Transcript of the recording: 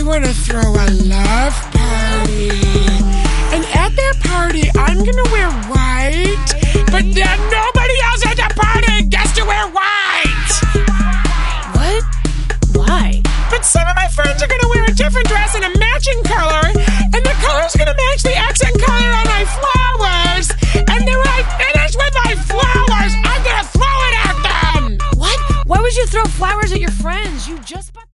want to throw a love party. And at that party, I'm going to wear white, but then nobody else at the party gets to wear white. What? Why? But some of my friends are going to wear a different dress in a matching color, and the color's going to match the accent color on my flowers. And then when I finish with my flowers, I'm going to throw it at them. What? Why would you throw flowers at your friends? You just bought